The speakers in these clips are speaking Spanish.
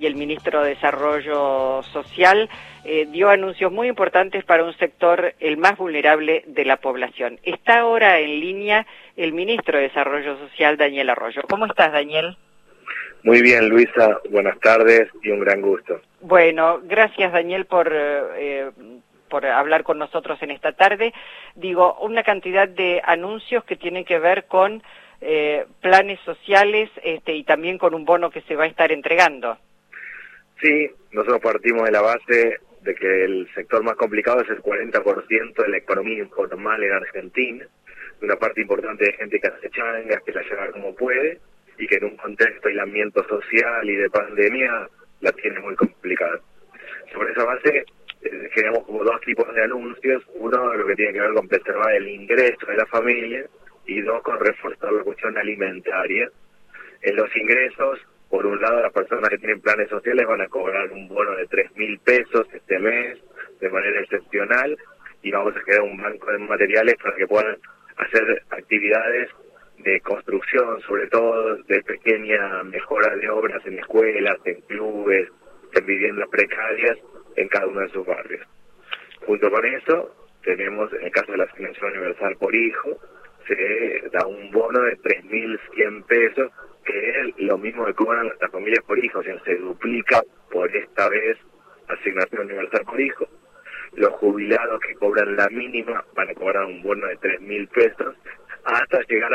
y el ministro de Desarrollo Social dio anuncios muy importantes para un sector el más vulnerable de la población. Está ahora en línea el ministro de Desarrollo Social, Daniel Arroyo. ¿Cómo estás, Daniel? Muy bien, Luisa. Buenas tardes y un gran gusto. Bueno, gracias, Daniel, por hablar con nosotros en esta tarde. Digo, una cantidad de anuncios que tienen que ver con planes sociales y también con un bono que se va a estar entregando. Sí, nosotros partimos de la base de que el sector más complicado es el 40% de la economía informal en Argentina, una parte importante de gente que hace changas, que la lleva como puede, y que en un contexto de aislamiento social y de pandemia la tiene muy complicada. Sobre esa base generamos como dos tipos de anuncios: uno, lo que tiene que ver con preservar el ingreso de la familia, y dos, con reforzar la cuestión alimentaria. En los ingresos, por un lado, las personas que tienen planes sociales van a cobrar un bono de 3.000 pesos este mes de manera excepcional, y vamos a crear un banco de materiales para que puedan hacer actividades de construcción, sobre todo de pequeña mejora de obras en escuelas, en clubes, en viviendas precarias en cada uno de sus barrios. Junto con eso, tenemos, en el caso de la asignación universal por hijo, se da un bono de 3.100 pesos, que es lo mismo que cobran las familias por hijo, o sea, se duplica por esta vez asignación universal por hijo. Los jubilados que cobran la mínima van a cobrar un bono de 3.000 pesos, hasta llegar a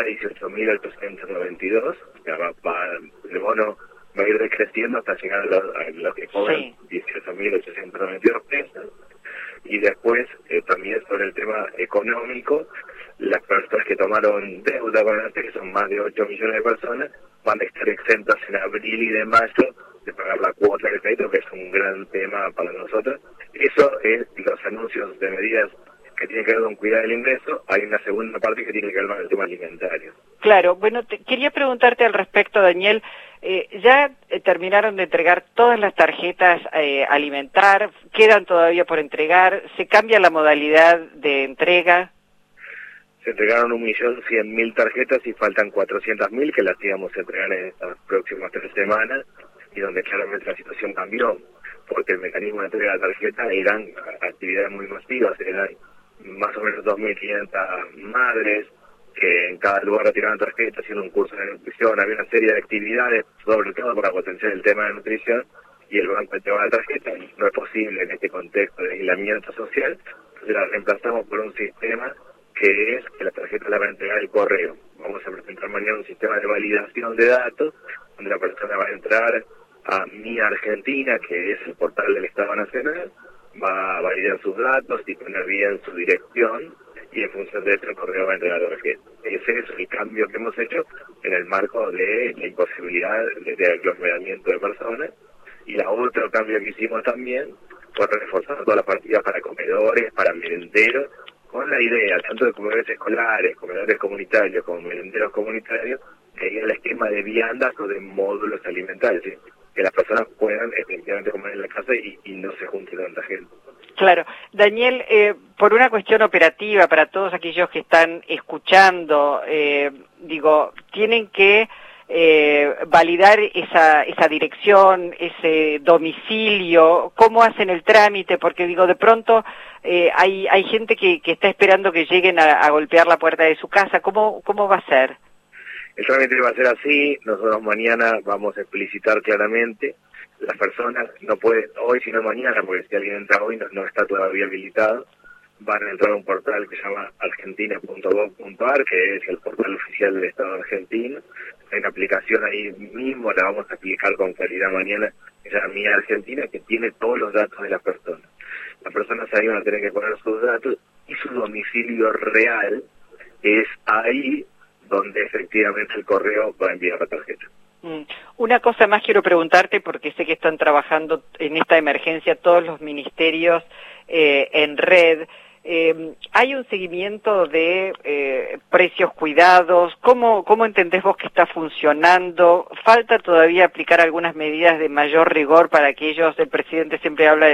18.892, o sea, el bono va a ir decreciendo hasta llegar a los que cobran 18.892 pesos. Y después, también sobre el tema económico, las personas que tomaron deuda con ATE, que son más de 8 millones de personas, van a estar exentas en abril y de mayo de pagar la cuota de crédito, que es un gran tema para nosotros. Eso es los anuncios de medidas que tienen que ver con cuidar el ingreso. Hay una segunda parte que tiene que ver con el tema alimentario. Claro, bueno, quería preguntarte al respecto, Daniel. ¿Ya terminaron de entregar todas las tarjetas alimentar? ¿Quedan todavía por entregar? ¿Se cambia la modalidad de entrega? Se entregaron 1.100.000 tarjetas y faltan 400.000 que las íbamos a entregar en estas próximas 3 semanas, y donde claramente la situación cambió, porque el mecanismo de entrega de tarjetas eran actividades muy masivas, eran más o menos 2.500 madres que en cada lugar retiraban tarjetas, haciendo un curso de nutrición. Había una serie de actividades, sobre todo para potenciar el tema de nutrición, y el banco entregaba la tarjeta. No es posible en este contexto de aislamiento social, entonces la reemplazamos por un sistema que es que la tarjeta la va a entregar el correo. Vamos a presentar mañana un sistema de validación de datos, donde la persona va a entrar a Mi Argentina, que es el portal del Estado Nacional, va a validar sus datos y poner bien su dirección, y en función de eso el correo va a entregar la tarjeta. Ese es el cambio que hemos hecho en el marco de la imposibilidad de aglomeramiento de personas. Y la otro cambio que hicimos también fue reforzar todas las partidas para comedores, para merenderos, con la idea tanto de comedores escolares, comedores comunitarios como merenderos comunitarios, de ir al esquema de viandas o de módulos alimentarios, ¿sí? Que las personas puedan efectivamente comer en la casa y no se junte tanta gente. Claro. Daniel, por una cuestión operativa, para todos aquellos que están escuchando, tienen que validar esa dirección, ese domicilio. ¿Cómo hacen el trámite? Porque de pronto hay gente que está esperando que lleguen a golpear la puerta de su casa. ¿Cómo va a ser? El trámite va a ser así. Nosotros mañana vamos a explicitar claramente. Las personas no pueden hoy, sino mañana, porque si alguien entra hoy no está todavía habilitado. Van a entrar a un portal que se llama argentina.gov.ar, que es el portal oficial del Estado argentino. Hay una aplicación ahí mismo, la vamos a explicar con claridad mañana, que se llama Mi Argentina, que tiene todos los datos de las personas. Las personas ahí van a tener que poner sus datos, y su domicilio real es ahí donde efectivamente el correo va a enviar la tarjeta. Una cosa más quiero preguntarte, porque sé que están trabajando en esta emergencia todos los ministerios en red. ¿Hay un seguimiento de precios cuidados? ¿Cómo entendés vos que está funcionando? ¿Falta todavía aplicar algunas medidas de mayor rigor para aquellos? El presidente siempre habla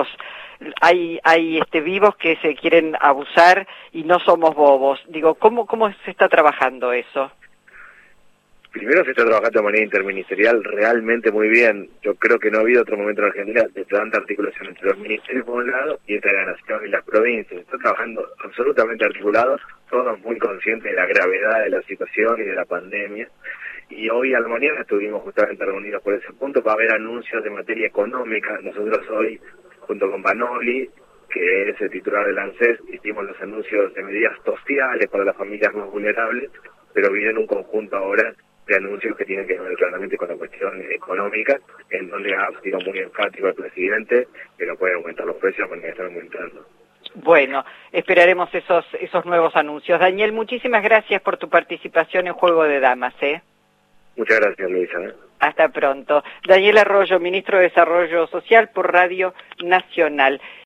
hay vivos que se quieren abusar y no somos bobos. ¿Cómo se está trabajando eso? Primero se está trabajando de manera interministerial realmente muy bien. Yo creo que no ha habido otro momento en Argentina de tanta articulación entre los ministerios por un lado y entre la nación y las provincias. Está trabajando absolutamente articulado, todos muy conscientes de la gravedad de la situación y de la pandemia. Y hoy a la mañana estuvimos justamente reunidos por ese punto para ver anuncios de materia económica. Nosotros hoy, junto con Banoli, que es el titular del ANSES, hicimos los anuncios de medidas sociales para las familias más vulnerables, pero viene un conjunto ahora de anuncios que tienen que ver claramente con la cuestión económica, en donde ha sido muy enfático el presidente que no puede aumentar los precios porque están aumentando. Bueno, esperaremos esos nuevos anuncios. Daniel, muchísimas gracias por tu participación en Juego de Damas, Muchas gracias, Luisa. Hasta pronto. Daniel Arroyo, ministro de Desarrollo Social por Radio Nacional.